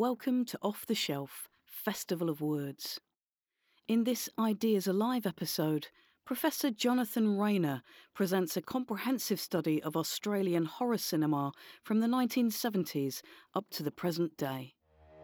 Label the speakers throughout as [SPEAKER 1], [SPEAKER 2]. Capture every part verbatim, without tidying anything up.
[SPEAKER 1] welcome to Off the Shelf, Festival of Words. In this Ideas Alive episode, Professor Jonathan Rayner presents a comprehensive study of Australian horror cinema from the nineteen seventies up to the present day.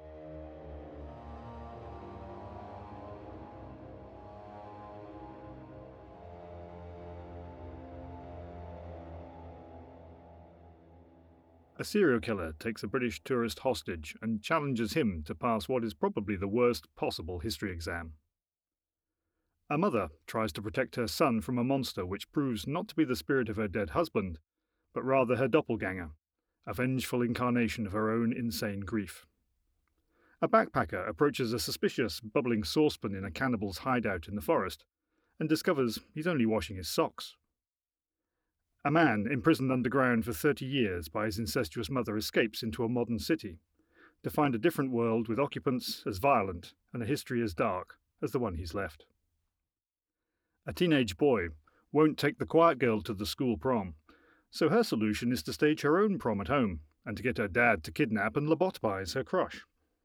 [SPEAKER 2] A serial killer takes a British tourist hostage and challenges him to pass what is probably the worst possible history exam. A mother tries to protect her son from a monster which proves not to be the spirit of her dead husband, but rather her doppelganger, a vengeful incarnation of her own insane grief. A backpacker approaches a suspicious bubbling saucepan in a cannibal's hideout in the forest and discovers he's only washing his socks. A man imprisoned underground for thirty years by his incestuous mother escapes into a modern city to find a different world with occupants as violent and a history as dark as the one he's left. A teenage boy won't take the quiet girl to the school prom, so her solution is to stage her own prom at home and to get her dad to kidnap and lobotomize her crush.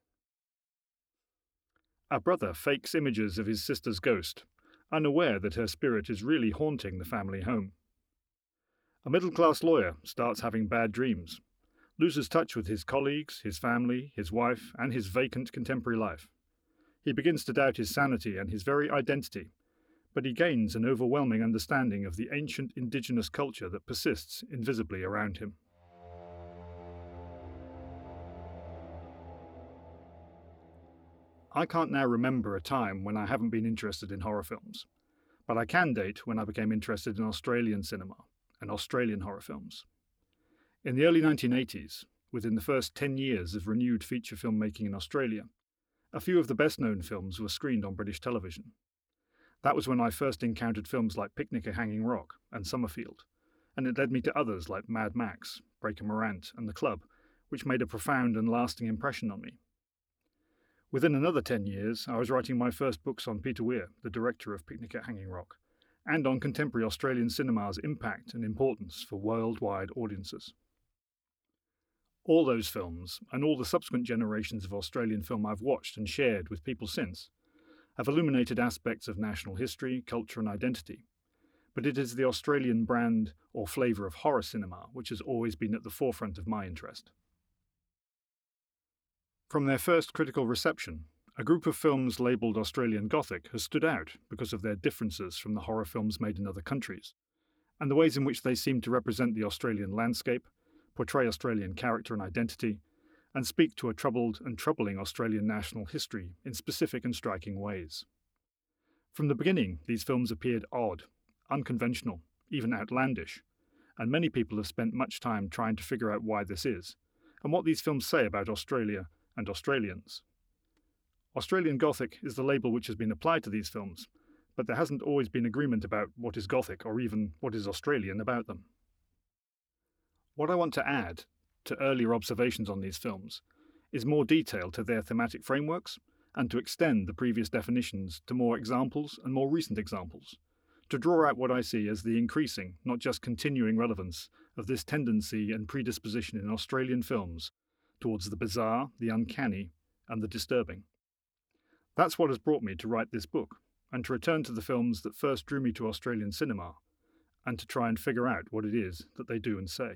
[SPEAKER 2] A brother fakes images of his sister's ghost, unaware that her spirit is really haunting the family home. A middle-class lawyer starts having bad dreams, loses touch with his colleagues, his family, his wife, and his vacant contemporary life. He begins to doubt his sanity and his very identity, but he gains an overwhelming understanding of the ancient indigenous culture that persists invisibly around him. I can't now remember a time when I haven't been interested in horror films, but I can date when I became interested in Australian cinema and Australian horror films. In the early nineteen eighties, within the first ten years of renewed feature filmmaking in Australia, a few of the best-known films were screened on British television. That was when I first encountered films like Picnic at Hanging Rock and Summerfield, and it led me to others like Mad Max, Breaker Morant, and The Club, which made a profound and lasting impression on me. Within another ten years, I was writing my first books on Peter Weir, the director of Picnic at Hanging Rock, and on contemporary Australian cinema's impact and importance for worldwide audiences. All those films, and all the subsequent generations of Australian film I've watched and shared with people since, have illuminated aspects of national history, culture and identity, but it is the Australian brand or flavour of horror cinema which has always been at the forefront of my interest. From their first critical reception, a group of films labelled Australian Gothic has stood out because of their differences from the horror films made in other countries, and the ways in which they seem to represent the Australian landscape, portray Australian character and identity, and speak to a troubled and troubling Australian national history in specific and striking ways. From the beginning, these films appeared odd, unconventional, even outlandish, and many people have spent much time trying to figure out why this is, and what these films say about Australia and Australians. Australian Gothic is the label which has been applied to these films, but there hasn't always been agreement about what is Gothic or even what is Australian about them. What I want to add to earlier observations on these films is more detail to their thematic frameworks and to extend the previous definitions to more examples and more recent examples, to draw out what I see as the increasing, not just continuing relevance of this tendency and predisposition in Australian films towards the bizarre, the uncanny, and the disturbing. That's what has brought me to write this book, and to return to the films that first drew me to Australian cinema, and to try and figure out what it is that they do and say.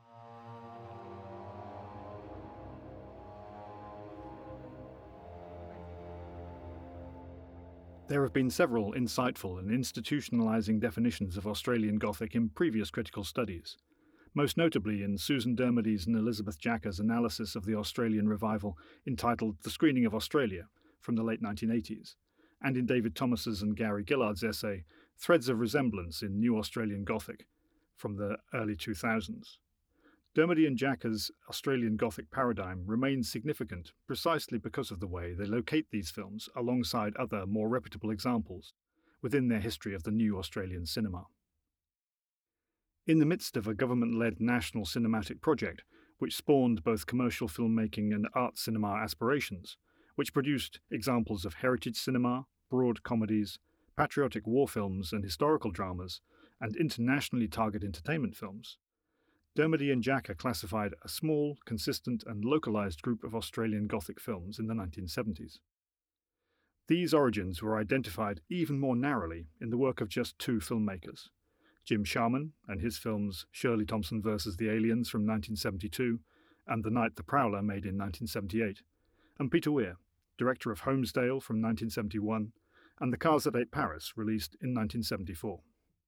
[SPEAKER 2] There have been several insightful and institutionalising definitions of Australian Gothic in previous critical studies, most notably in Susan Dermody's and Elizabeth Jacka's analysis of the Australian revival entitled The Screening of Australia from the late nineteen eighties, and in David Thomas's and Gary Gillard's essay Threads of Resemblance in New Australian Gothic from the early two thousands. Dermody and Jacka's Australian Gothic paradigm remains significant precisely because of the way they locate these films alongside other more reputable examples within their history of the new Australian cinema. In the midst of a government-led national cinematic project which spawned both commercial filmmaking and art cinema aspirations, which produced examples of heritage cinema, broad comedies, patriotic war films and historical dramas, and internationally targeted entertainment films, Dermody and Jacka classified a small, consistent and localised group of Australian Gothic films in the nineteen seventies. These origins were identified even more narrowly in the work of just two filmmakers, Jim Sharman and his films Shirley Thompson versus the Aliens from nineteen seventy-two and The Night the Prowler made in nineteen seventy-eight, and Peter Weir, director of Homesdale from nineteen seventy-one and The Cars That Ate Paris, released in nineteen seventy-four.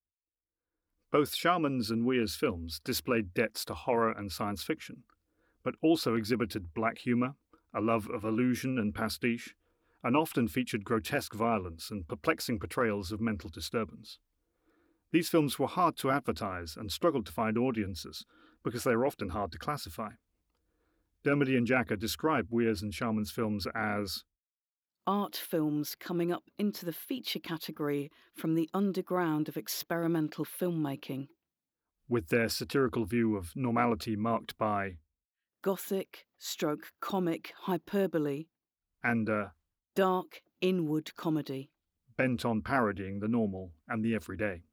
[SPEAKER 2] Both Sharman's and Weir's films displayed debts to horror and science fiction, but also exhibited black humour, a love of illusion and pastiche, and often featured grotesque violence and perplexing portrayals of mental disturbance. These films were hard to advertise and struggled to find audiences because they were often hard to classify. Dermody and Jacka describe Weir's and Sharman's films as
[SPEAKER 1] art films coming up into the feature category from the underground of experimental filmmaking,
[SPEAKER 2] with their satirical view of normality marked by
[SPEAKER 1] gothic stroke comic hyperbole
[SPEAKER 2] and a
[SPEAKER 1] dark inward comedy
[SPEAKER 2] bent on parodying the normal and the everyday.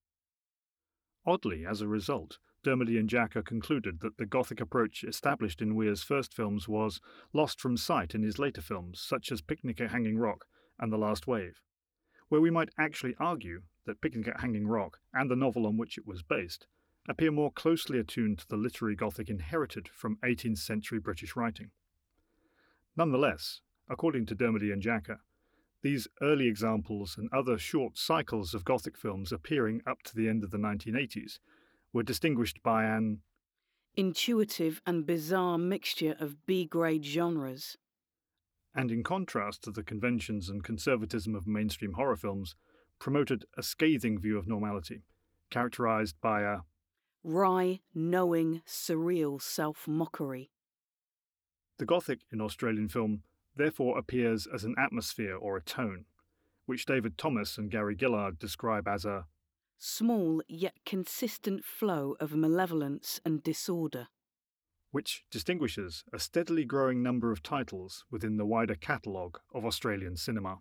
[SPEAKER 2] Oddly, as a result, Dermody and Jacka concluded that the Gothic approach established in Weir's first films was lost from sight in his later films, such as Picnic at Hanging Rock and The Last Wave, where we might actually argue that Picnic at Hanging Rock and the novel on which it was based appear more closely attuned to the literary Gothic inherited from eighteenth century British writing. Nonetheless, according to Dermody and Jacka, these early examples and other short cycles of Gothic films appearing up to the end of the nineteen eighties were distinguished by an
[SPEAKER 1] intuitive and bizarre mixture of B-grade genres,
[SPEAKER 2] and in contrast to the conventions and conservatism of mainstream horror films, promoted a scathing view of normality, characterised by a
[SPEAKER 1] wry, knowing, surreal self-mockery.
[SPEAKER 2] The Gothic in Australian film therefore appears as an atmosphere or a tone, which David Thomas and Gary Gillard describe as a
[SPEAKER 1] small yet consistent flow of malevolence and disorder,
[SPEAKER 2] which distinguishes a steadily growing number of titles within the wider catalogue of Australian cinema.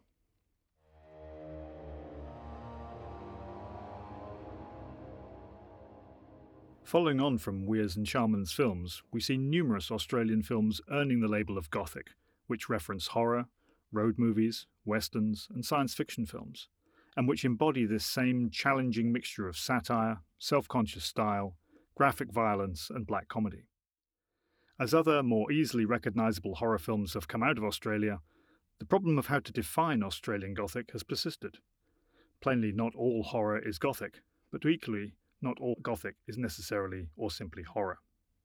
[SPEAKER 2] Following on from Weir's and Sharman's films, we see numerous Australian films earning the label of Gothic, which reference horror, road movies, westerns, and science fiction films, and which embody this same challenging mixture of satire, self-conscious style, graphic violence, and black comedy. As other, more easily recognisable horror films have come out of Australia, the problem of how to define Australian Gothic has persisted. Plainly, not all horror is Gothic, but equally, not all Gothic is necessarily or simply horror.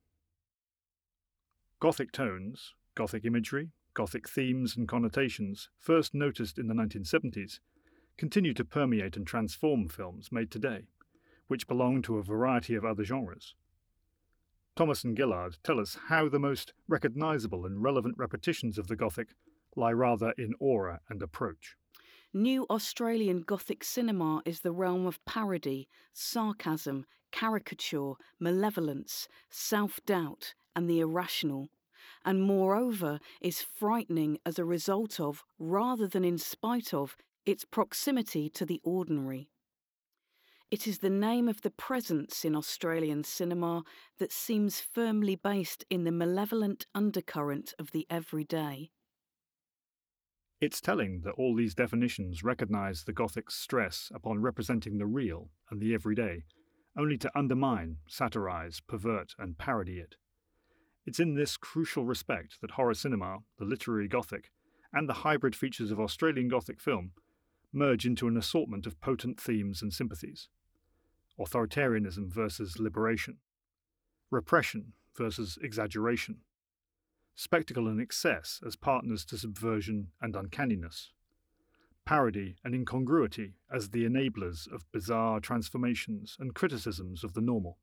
[SPEAKER 2] Gothic tones, Gothic imagery, Gothic themes and connotations, first noticed in the nineteen seventies, continue to permeate and transform films made today, which belong to a variety of other genres. Thomas and Gillard tell us how the most recognisable and relevant repetitions of the Gothic lie rather in aura and approach.
[SPEAKER 1] New Australian Gothic cinema is the realm of parody, sarcasm, caricature, malevolence, self-doubt, and the irrational, and moreover is frightening as a result of, rather than in spite of, its proximity to the ordinary. It is the name of the presence in Australian cinema that seems firmly based in the malevolent undercurrent of the everyday.
[SPEAKER 2] It's telling that all these definitions recognise the Gothic's stress upon representing the real and the everyday, only to undermine, satirise, pervert and parody it. It's in this crucial respect that horror cinema, the literary Gothic, and the hybrid features of Australian Gothic film merge into an assortment of potent themes and sympathies. Authoritarianism versus liberation. Repression versus exaggeration. Spectacle and excess as partners to subversion and uncanniness. Parody and incongruity as the enablers of bizarre transformations and criticisms of the normal.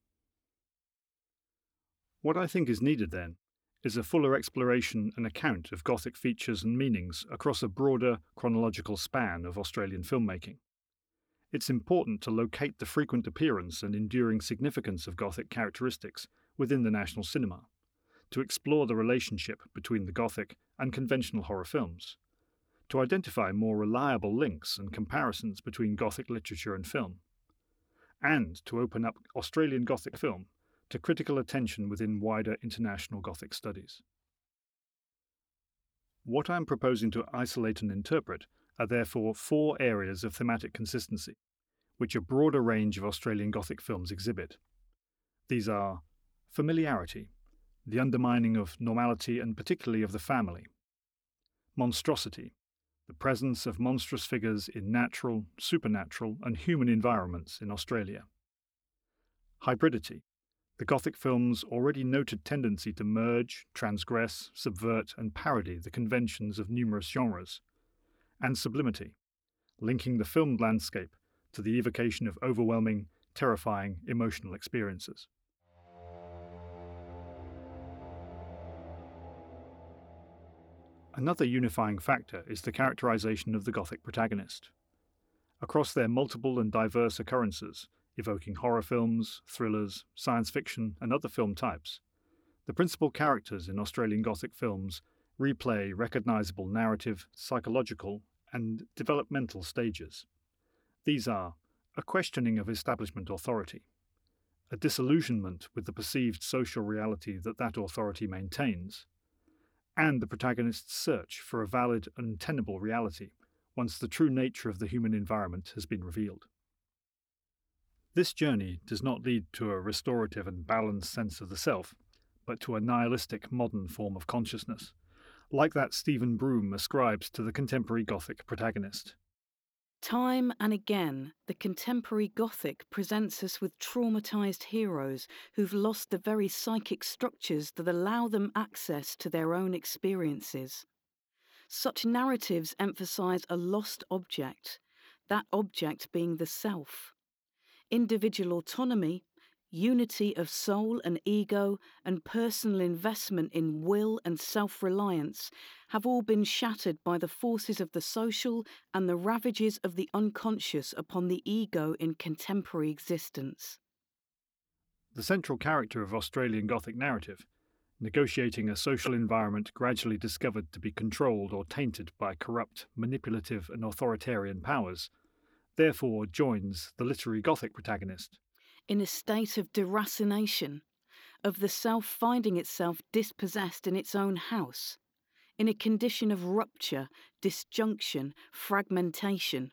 [SPEAKER 2] What I think is needed, then, is a fuller exploration and account of Gothic features and meanings across a broader chronological span of Australian filmmaking. It's important to locate the frequent appearance and enduring significance of Gothic characteristics within the national cinema, to explore the relationship between the Gothic and conventional horror films, to identify more reliable links and comparisons between Gothic literature and film, and to open up Australian Gothic film to critical attention within wider international Gothic studies. What I am proposing to isolate and interpret are therefore four areas of thematic consistency, which a broader range of Australian Gothic films exhibit. These are familiarity, the undermining of normality and particularly of the family; monstrosity, the presence of monstrous figures in natural, supernatural and human environments in Australia; hybridity, the Gothic film's already noted tendency to merge, transgress, subvert and parody the conventions of numerous genres; and sublimity, linking the filmed landscape to the evocation of overwhelming, terrifying emotional experiences. Another unifying factor is the characterization of the Gothic protagonist. Across their multiple and diverse occurrences, evoking horror films, thrillers, science fiction and other film types, the principal characters in Australian Gothic films replay recognizable narrative, psychological and developmental stages. These are a questioning of establishment authority, a disillusionment with the perceived social reality that that authority maintains, and the protagonist's search for a valid and tenable reality once the true nature of the human environment has been revealed. This journey does not lead to a restorative and balanced sense of the self, but to a nihilistic modern form of consciousness, like that Stephen Broome ascribes to the contemporary Gothic protagonist.
[SPEAKER 1] Time and again, the contemporary Gothic presents us with traumatised heroes who've lost the very psychic structures that allow them access to their own experiences. Such narratives emphasise a lost object, that object being the self. Individual autonomy, unity of soul and ego, and personal investment in will and self-reliance have all been shattered by the forces of the social and the ravages of the unconscious upon the ego in contemporary existence.
[SPEAKER 2] The central character of Australian Gothic narrative, negotiating a social environment gradually discovered to be controlled or tainted by corrupt, manipulative and authoritarian powers, therefore joins the literary Gothic protagonist,
[SPEAKER 1] in a state of deracination, of the self finding itself dispossessed in its own house, in a condition of rupture, disjunction, fragmentation.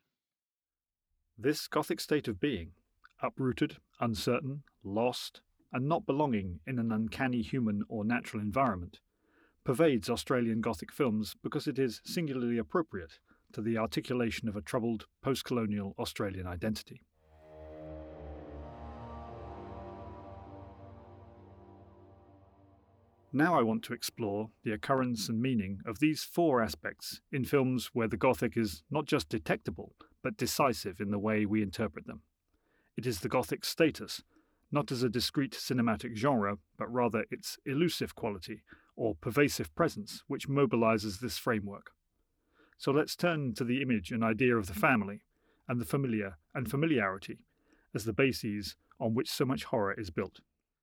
[SPEAKER 2] This Gothic state of being, uprooted, uncertain, lost, and not belonging in an uncanny human or natural environment, pervades Australian Gothic films because it is singularly appropriate to the articulation of a troubled post-colonial Australian identity. Now I want to explore the occurrence and meaning of these four aspects in films where the Gothic is not just detectable, but decisive in the way we interpret them. It is the Gothic status, not as a discrete cinematic genre, but rather its elusive quality or pervasive presence, which mobilizes this framework. So let's turn to the image and idea of the family, and the familiar and familiarity, as the bases on which so much horror is built.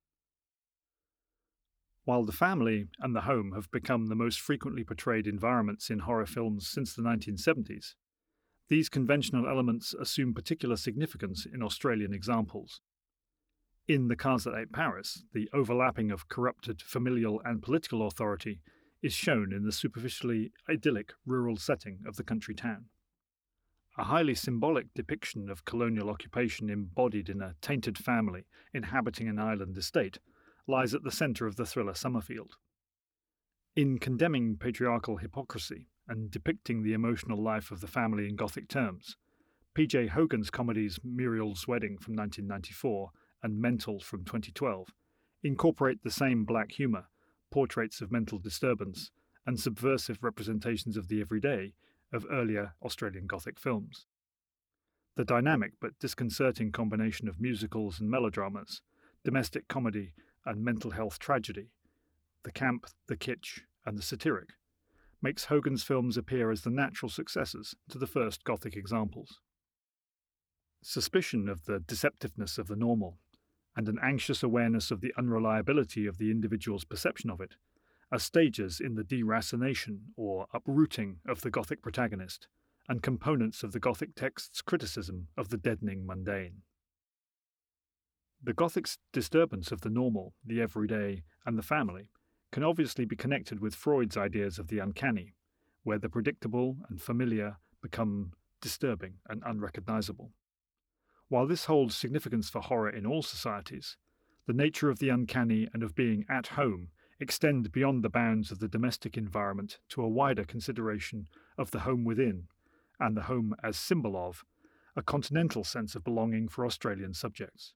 [SPEAKER 2] While the family and the home have become the most frequently portrayed environments in horror films since the nineteen seventies, these conventional elements assume particular significance in Australian examples. In The Casa at Paris, the overlapping of corrupted familial and political authority is shown in the superficially idyllic rural setting of the country town. A highly symbolic depiction of colonial occupation embodied in a tainted family inhabiting an island estate lies at the centre of the thriller Summerfield. In condemning patriarchal hypocrisy and depicting the emotional life of the family in Gothic terms, P J Hogan's comedies Muriel's Wedding from nineteen ninety-four and Mental from twenty twelve incorporate the same black humour, portraits of mental disturbance, and subversive representations of the everyday of earlier Australian Gothic films. The dynamic but disconcerting combination of musicals and melodramas, domestic comedy and mental health tragedy, the camp, the kitsch, and the satiric, makes Hogan's films appear as the natural successors to the first Gothic examples. Suspicion of the deceptiveness of the normal, and an anxious awareness of the unreliability of the individual's perception of it, are stages in the deracination or uprooting of the Gothic protagonist, and components of the Gothic text's criticism of the deadening mundane. The Gothic's disturbance of the normal, the everyday, and the family can obviously be connected with Freud's ideas of the uncanny, where the predictable and familiar become disturbing and unrecognizable. While this holds significance for horror in all societies, the nature of the uncanny and of being at home extend beyond the bounds of the domestic environment to a wider consideration of the home within, and the home as symbol of, a continental sense of belonging for Australian subjects.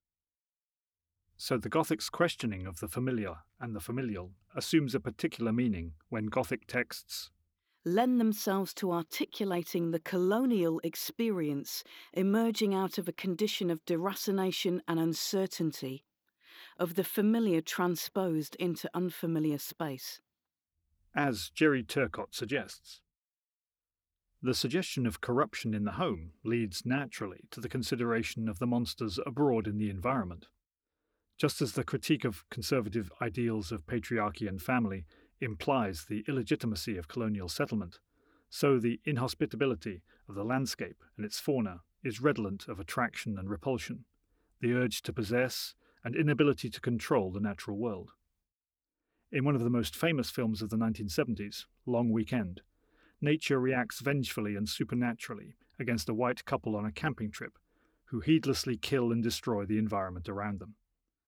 [SPEAKER 2] So the Gothic's questioning of the familiar and the familial assumes a particular meaning when Gothic texts
[SPEAKER 1] lend themselves to articulating the colonial experience emerging out of a condition of deracination and uncertainty, of the familiar transposed into unfamiliar space.
[SPEAKER 2] As Jerry Turcott suggests, the suggestion of corruption in the home leads naturally to the consideration of the monsters abroad in the environment. Just as the critique of conservative ideals of patriarchy and family implies the illegitimacy of colonial settlement, so the inhospitability of the landscape and its fauna is redolent of attraction and repulsion, the urge to possess and inability to control the natural world. In one of the most famous films of the nineteen seventies, Long Weekend, nature reacts vengefully and supernaturally against a white couple on a camping trip who heedlessly kill and destroy the environment around them.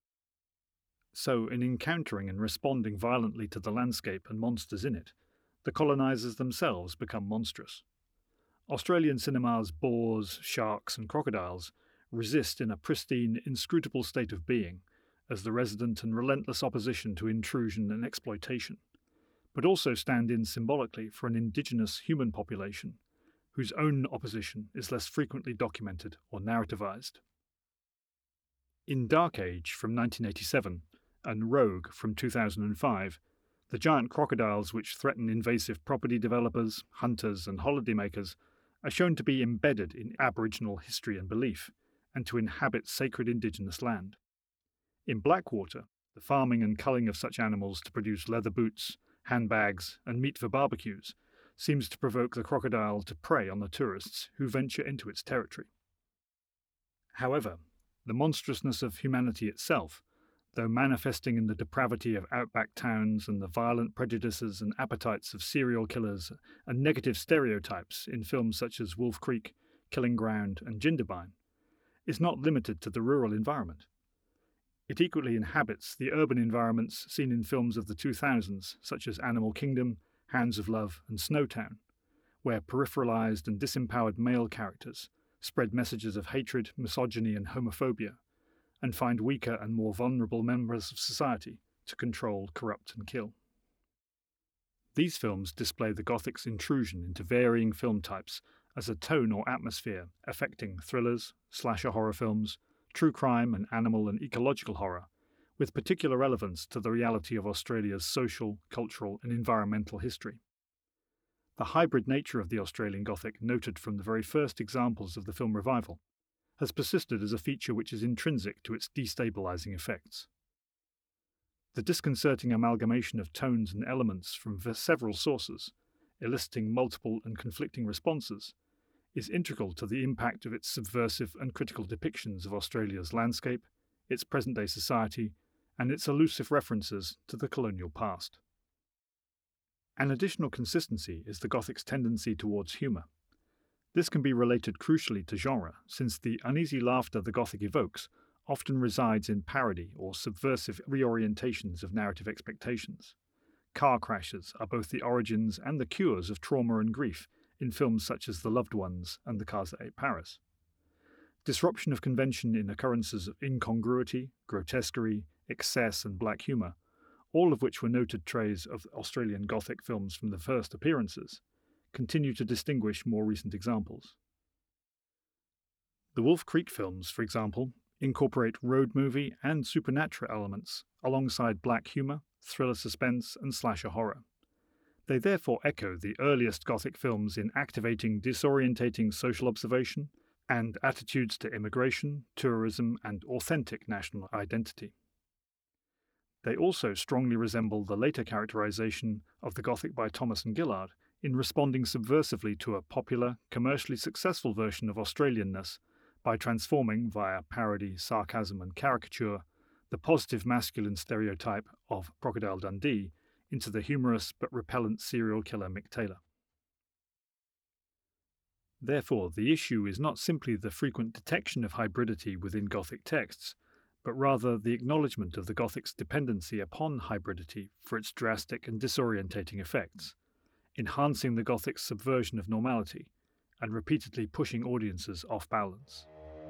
[SPEAKER 2] So, in encountering and responding violently to the landscape and monsters in it, the colonisers themselves become monstrous. Australian cinema's boars, sharks and crocodiles resist in a pristine, inscrutable state of being as the resident and relentless opposition to intrusion and exploitation, but also stand in symbolically for an indigenous human population whose own opposition is less frequently documented or narrativized. In Dark Age from nineteen eighty-seven and Rogue from two thousand five, the giant crocodiles which threaten invasive property developers, hunters and holidaymakers are shown to be embedded in Aboriginal history and belief, and to inhabit sacred indigenous land. In Blackwater, the farming and culling of such animals to produce leather boots, handbags, and meat for barbecues seems to provoke the crocodile to prey on the tourists who venture into its territory. However, the monstrousness of humanity itself, though manifesting in the depravity of outback towns and the violent prejudices and appetites of serial killers and negative stereotypes in films such as Wolf Creek, Killing Ground, and Jindabyne, is not limited to the rural environment. It equally inhabits the urban environments seen in films of the two thousands, such as Animal Kingdom, Hounds of Love, and Snowtown, where peripheralized and disempowered male characters spread messages of hatred, misogyny, and homophobia, and find weaker and more vulnerable members of society to control, corrupt, and kill. These films display the Gothic's intrusion into varying film types as a tone or atmosphere affecting thrillers, slasher horror films, true crime and animal and ecological horror, with particular relevance to the reality of Australia's social, cultural and environmental history. The hybrid nature of the Australian Gothic, noted from the very first examples of the film revival, has persisted as a feature which is intrinsic to its destabilizing effects. The disconcerting amalgamation of tones and elements from several sources, eliciting multiple and conflicting responses, is integral to the impact of its subversive and critical depictions of Australia's landscape, its present-day society, and its elusive references to the colonial past. An additional consistency is the Gothic's tendency towards humour. This can be related crucially to genre, since the uneasy laughter the Gothic evokes often resides in parody or subversive reorientations of narrative expectations. Car crashes are both the origins and the cures of trauma and grief in films such as The Loved Ones and The Cars That Ate Paris. Disruption of convention in occurrences of incongruity, grotesquerie, excess and black humour, all of which were noted traits of Australian Gothic films from the first appearances, continue to distinguish more recent examples. The Wolf Creek films, for example, incorporate road movie and supernatural elements alongside black humour, thriller suspense and slasher horror. They therefore echo the earliest Gothic films in activating disorientating social observation and attitudes to immigration, tourism and authentic national identity. They also strongly resemble the later characterization of the Gothic by Thomas and Gillard in responding subversively to a popular, commercially successful version of Australianness by transforming, via parody, sarcasm, and caricature, the positive masculine stereotype of Crocodile Dundee into the humorous but repellent serial killer Mick Taylor. Therefore, the issue is not simply the frequent detection of hybridity within Gothic texts, but rather the acknowledgement of the Gothic's dependency upon hybridity for its drastic and disorientating effects, enhancing the Gothic's subversion of normality and repeatedly pushing audiences off balance.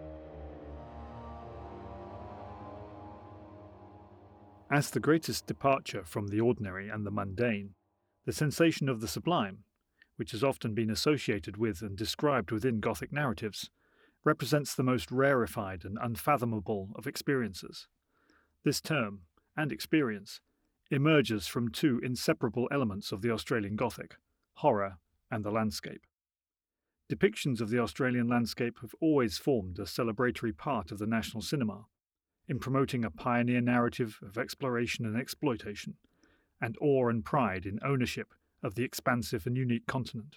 [SPEAKER 2] As the greatest departure from the ordinary and the mundane, the sensation of the sublime, which has often been associated with and described within Gothic narratives, represents the most rarefied and unfathomable of experiences. This term, and experience, emerges from two inseparable elements of the Australian Gothic, horror and the landscape. Depictions of the Australian landscape have always formed a celebratory part of the national cinema, in promoting a pioneer narrative of exploration and exploitation, and awe and pride in ownership of the expansive and unique continent.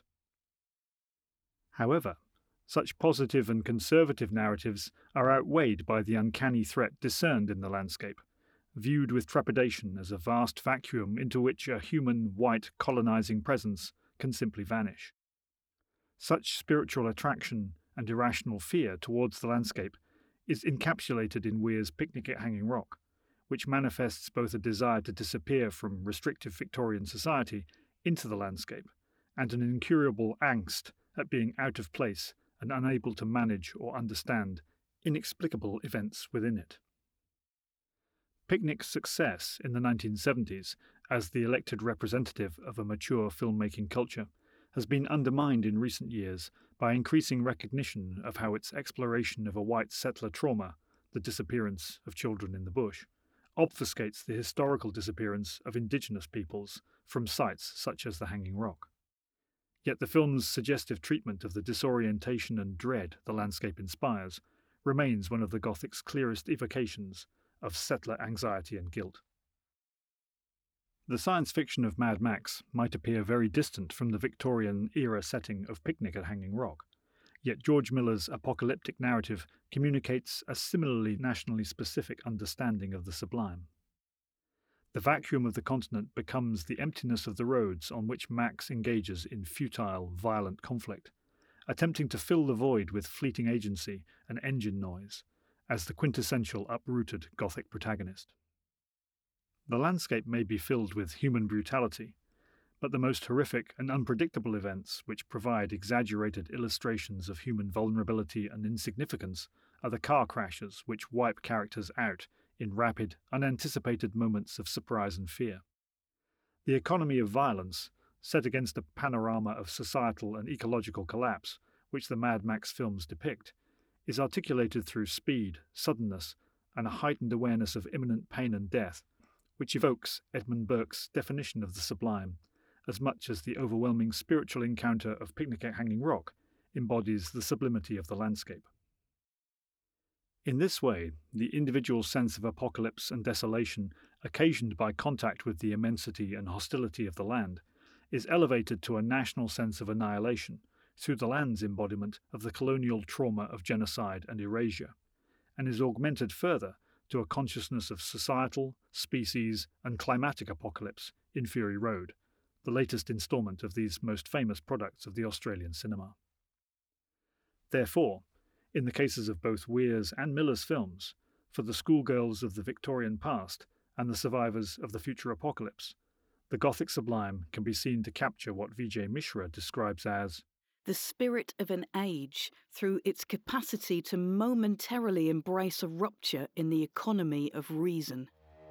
[SPEAKER 2] However, such positive and conservative narratives are outweighed by the uncanny threat discerned in the landscape, viewed with trepidation as a vast vacuum into which a human, white, colonizing presence can simply vanish. Such spiritual attraction and irrational fear towards the landscape is encapsulated in Weir's Picnic at Hanging Rock, which manifests both a desire to disappear from restrictive Victorian society into the landscape, and an incurable angst at being out of place and unable to manage or understand inexplicable events within it. Picnic's success in the nineteen seventies as the elected representative of a mature filmmaking culture has been undermined in recent years by increasing recognition of how its exploration of a white settler trauma, the disappearance of children in the bush, obfuscates the historical disappearance of indigenous peoples from sites such as the Hanging Rock. Yet the film's suggestive treatment of the disorientation and dread the landscape inspires remains one of the Gothic's clearest evocations of settler anxiety and guilt. The science fiction of Mad Max might appear very distant from the Victorian-era setting of Picnic at Hanging Rock, yet George Miller's apocalyptic narrative communicates a similarly nationally specific understanding of the sublime. The vacuum of the continent becomes the emptiness of the roads on which Max engages in futile, violent conflict, attempting to fill the void with fleeting agency and engine noise, as the quintessential uprooted Gothic protagonist. The landscape may be filled with human brutality, but the most horrific and unpredictable events which provide exaggerated illustrations of human vulnerability and insignificance are the car crashes which wipe characters out in rapid, unanticipated moments of surprise and fear. The economy of violence, set against a panorama of societal and ecological collapse, which the Mad Max films depict, is articulated through speed, suddenness, and a heightened awareness of imminent pain and death, which evokes Edmund Burke's definition of the sublime, as much as the overwhelming spiritual encounter of Picnic at Hanging Rock embodies the sublimity of the landscape. In this way, the individual sense of apocalypse and desolation occasioned by contact with the immensity and hostility of the land is elevated to a national sense of annihilation through the land's embodiment of the colonial trauma of genocide and erasure, and is augmented further to a consciousness of societal, species, and climatic apocalypse in Fury Road, the latest instalment of these most famous products of the Australian cinema. Therefore, in the cases of both Weir's and Miller's films, for the schoolgirls of the Victorian past and the survivors of the future apocalypse, the Gothic sublime can be seen to capture what Vijay Mishra describes as
[SPEAKER 1] the spirit of an age through its capacity to momentarily embrace a rupture in the economy of reason.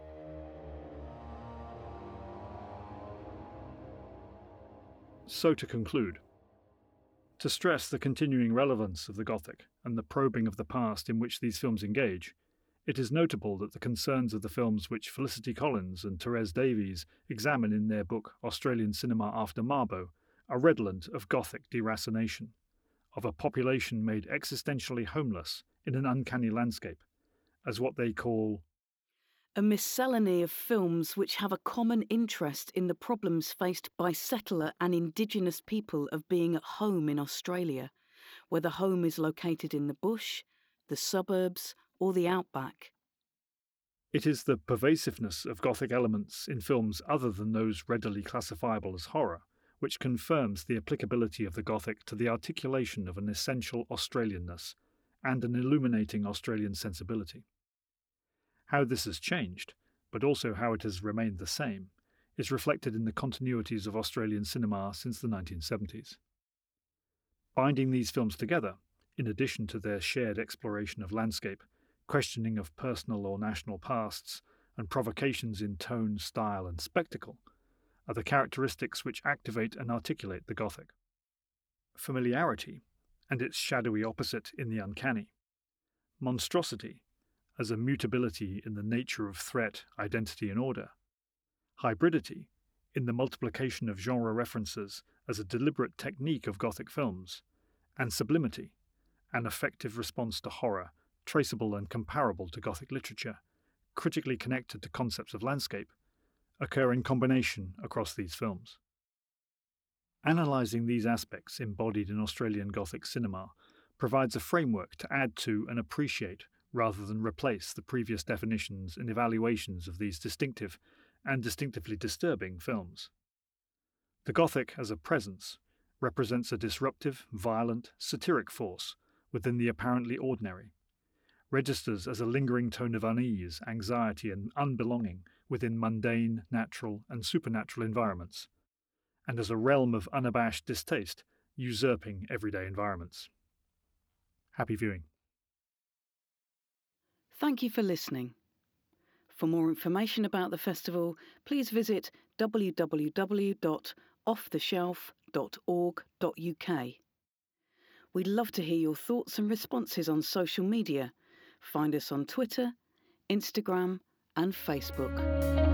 [SPEAKER 2] So to conclude, to stress the continuing relevance of the Gothic and the probing of the past in which these films engage, it is notable that the concerns of the films which Felicity Collins and Therese Davies examine in their book Australian Cinema After Mabo are redolent of Gothic deracination, of a population made existentially homeless in an uncanny landscape, as what they call
[SPEAKER 1] a miscellany of films which have a common interest in the problems faced by settler and Indigenous people of being at home in Australia, whether home is located in the bush, the suburbs, or the outback.
[SPEAKER 2] It is the pervasiveness of Gothic elements in films other than those readily classifiable as horror which confirms the applicability of the Gothic to the articulation of an essential Australianness and an illuminating Australian sensibility. How this has changed, but also how it has remained the same, is reflected in the continuities of Australian cinema since the nineteen seventies. Binding these films together, in addition to their shared exploration of landscape, questioning of personal or national pasts, and provocations in tone, style, and spectacle, are the characteristics which activate and articulate the Gothic. Familiarity, and its shadowy opposite in the uncanny. Monstrosity, as a mutability in the nature of threat, identity, and order. Hybridity, in the multiplication of genre references as a deliberate technique of Gothic films. And sublimity, an effective response to horror, traceable and comparable to Gothic literature, critically connected to concepts of landscape, occur in combination across these films. Analysing these aspects embodied in Australian Gothic cinema provides a framework to add to and appreciate rather than replace the previous definitions and evaluations of these distinctive and distinctively disturbing films. The Gothic as a presence represents a disruptive, violent, satiric force within the apparently ordinary, registers as a lingering tone of unease, anxiety, and unbelonging within mundane, natural, and supernatural environments, and as a realm of unabashed distaste usurping everyday environments. Happy viewing.
[SPEAKER 1] Thank you for listening. For more information about the festival, please visit w w w dot off the shelf dot org dot u k. We'd love to hear your thoughts and responses on social media. Find us on Twitter, Instagram, and Facebook.